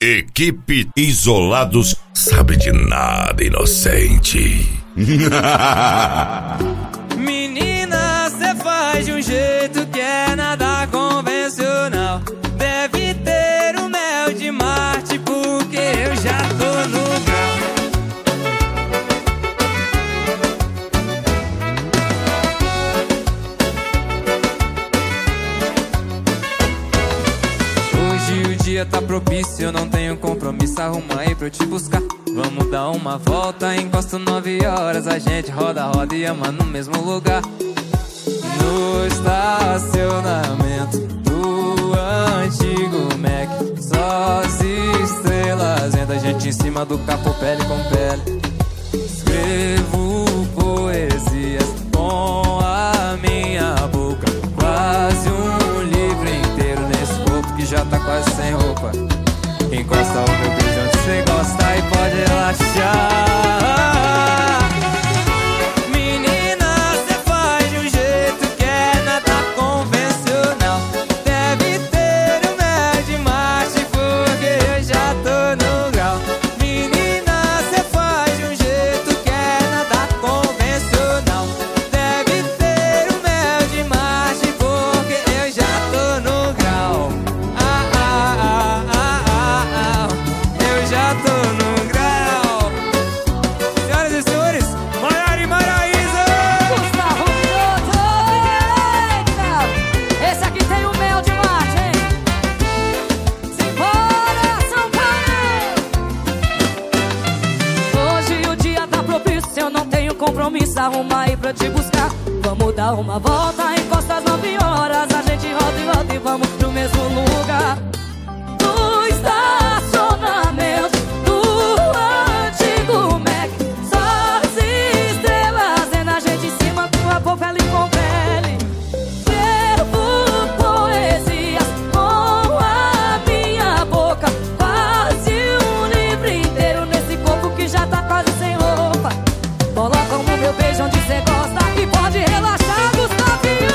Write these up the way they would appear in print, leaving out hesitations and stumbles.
Equipe Isolados sabe de nada, inocente. Menina, cê faz de um jeito que é nada convencional. Deve ter um mel de Marte, porque eu já tô no grau. Hoje o dia tá propício, eu não tenho compromisso. Arruma aí pra eu te buscar. Vamos dar uma volta, encosto 9 horas. A gente roda, roda e ama no mesmo lugar. No estacionamento do antigo Mac, só as estrelas vendo a gente em cima do capô, pele com pele. Escrevo poesias com a minha boca, quase um livro inteiro nesse corpo que já tá quase sem roupa. Encosta o meu beijo onde cê gosta e pode relaxar. Menina, cê faz de um jeito que é nada convencional. Deve ter um mel de Marte, porque eu já tô no grau. Menina, cê faz de um jeito que é nada convencional. Deve ter um mel de Marte, porque eu já tô no grau. Eu já tô no grau. Senhoras e senhores, Maiara e Maraísa. Gustavo Mioto, eita! Esse aqui tem o mel de Marte, hein? Simbora, São Paulo! Hoje o dia tá propício, eu não tenho compromisso. Arruma aí pra te buscar. Vamos dar uma volta, encosta às 9 horas. A gente roda e roda e vamos pro mesmo lugar. No estacionamento do antigo Mac, só as estrelas vendo a gente em cima do capô, pele com pele. Escrevo poesias com a minha boca, quase um livro inteiro nesse corpo que já tá quase sem roupa. Coloca o meu beijo onde cê gosta e pode relaxar, Gustavinho.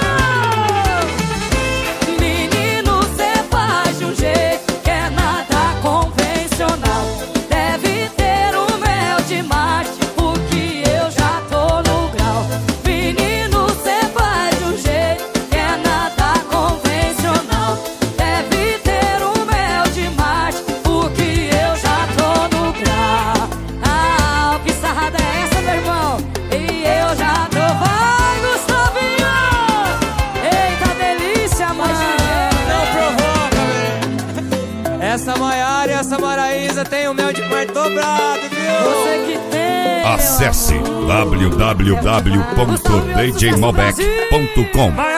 Menino, cê faz de um jeito que é nada convencional. Deve ter um mel de Marte, porque eu já tô no grau. Menino, cê faz de um jeito que é nada convencional. Deve ter um mel de Marte, porque eu já tô no grau. Ah, que sarrada é essa, meu irmão? E eu já tô. Vai, Gustavinho! Eita delícia, mano! Não provoca, velho. Essa Maiara e essa Maraísa tem o mel de Marte dobrado, viu? Você que tem. Acesse www.djmalbec.com.